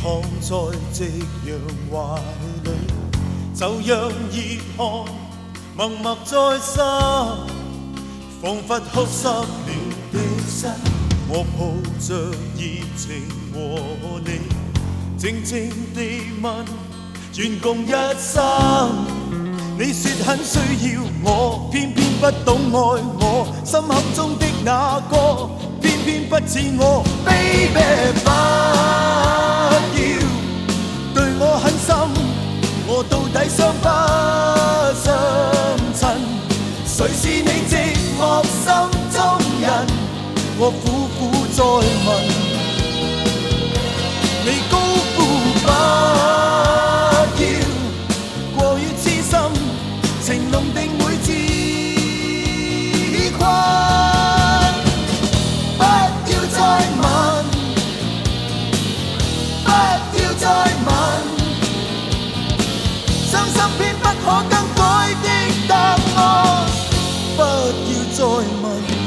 躺在夕阳怀里，就让热汗默默在心，仿佛哭湿了的心。我抱着热情和你，静静地问，愿共一生。你说很需要我，偏偏不懂爱我，心口中的那个，偏偏不似我。Baby， 不要对我狠心，我到底伤不伤衬？谁是你寂寞心中人？我苦苦再问，你高呼不要过于痴心，情浓定會自困。不要再問，不要再問，傷心偏不可更改的答案。不要再問。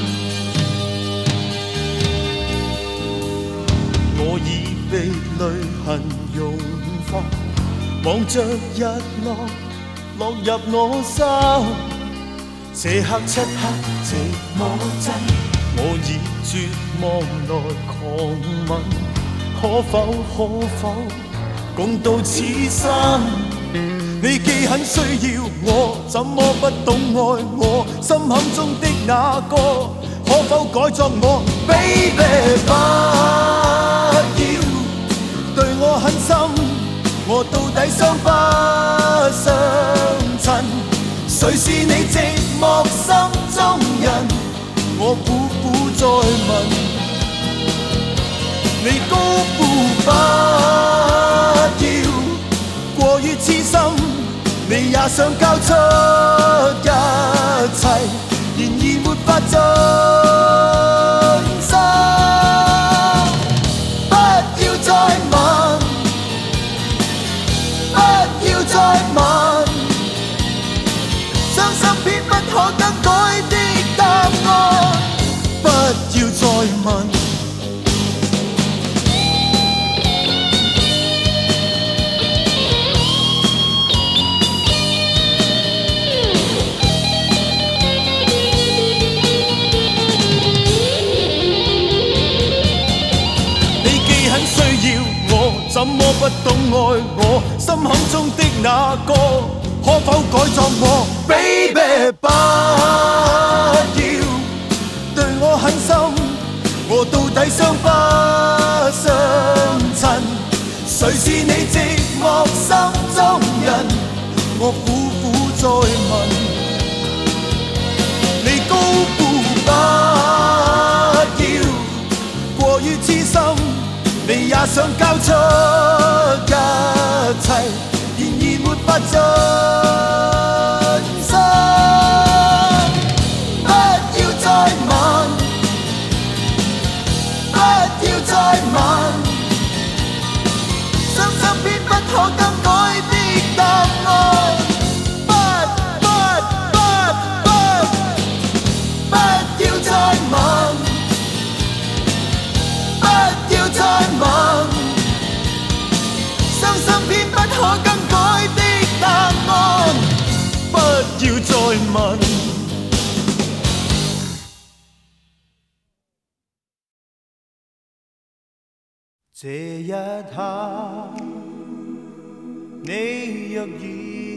我已被淚痕融化，望着日落落入我心，這刻漆黑寂寞真，我以絕望來狂吻，可否共度此生？你既很需要我，怎麼不懂愛我？心坎中的那個，可否改作我 ？Baby， 不要對我狠心，我到底傷不傷襯？誰是你寂寞心中人？我苦苦再問，你高呼不要過於痴心，你也想交出一切，然而沒法盡心。不要再問，不要再問，傷心偏不可更改的答案。不要再問。怎麼不懂愛我？心坎中的那個，可否改作我 ？Baby， 不要對我狠心，我到底傷不傷襯？誰是你寂寞心中人？我苦苦再問，你高呼不要過於痴心。你也想交出一切，然而沒法盡心。不要再問，不要再問，傷心偏不可更改的答案。不要再問。再問，傷心偏不可更改的答案。不要再問。這一刻，你若然